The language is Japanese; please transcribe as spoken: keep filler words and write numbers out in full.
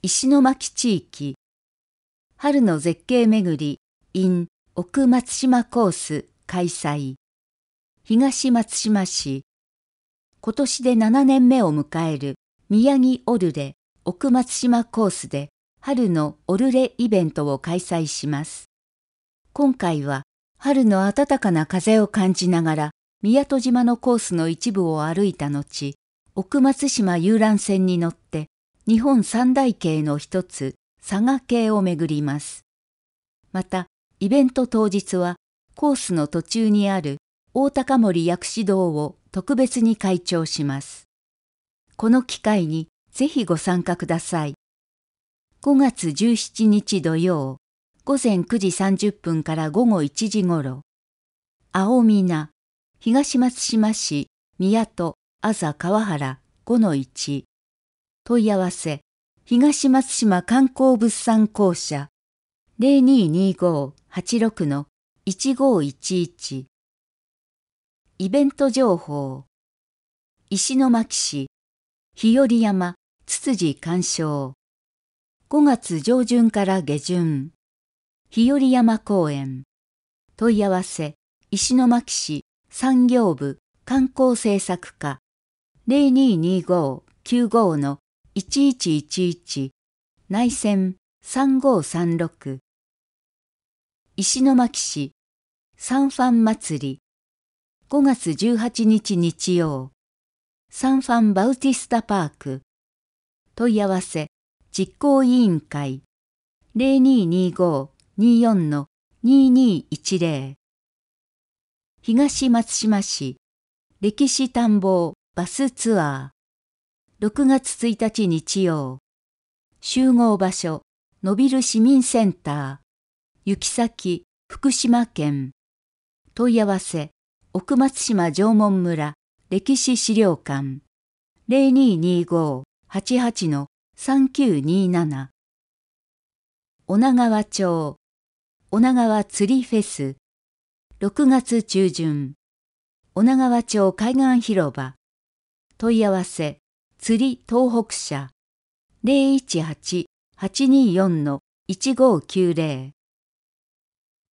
石巻地域、春の絶景めぐり in 奥松島コース開催。東松島市、今年でななねんめを迎える宮城オルレ奥松島コースで春のオルレイベントを開催します。今回は春の暖かな風を感じながら宮戸島のコースの一部を歩いた後、奥松島遊覧船に乗って日本三大渓の一つ佐賀渓を巡ります。また、イベント当日はコースの途中にある大高森薬師堂を特別に開帳します。この機会にぜひご参加ください。ごがつじゅうしちにち土曜、午前くじさんじゅっぷんから午後いちじごろ、青みな、東松島市宮戸あざ川原 ごのいち、問い合わせ、東松島観光物産公社 ゼロにーにーごーはちろくのいちごーいちいち。イベント情報、石巻市、日和山つつじ鑑賞。ごがつ上旬から下旬、日和山公園。問い合わせ、石巻市産業部観光政策課 ゼロにーにーごーきゅうごーのいちいちいちいち、内線さんごーさんろく。石巻市サンファン祭り、ごがつじゅうはちにち日曜、サンファンバウティスタパーク。問い合わせ、実行委員会 ゼロにーにーごーにーよんのにーにーいちぜろ。東松島市歴史探訪バスツアー。ろくがつついたち日曜、集合場所、のびる市民センター、行き先、福島県。問い合わせ、奥松島縄文村歴史資料館 ゼロにーにーごーはちはちのさんきゅうにーなな。女川町女川釣りフェス、ろくがつちゅうじゅん、女川町海岸広場。問い合わせ、釣り東北社 ゼロいちはちはちにーよんのいちごーきゅうぜろ。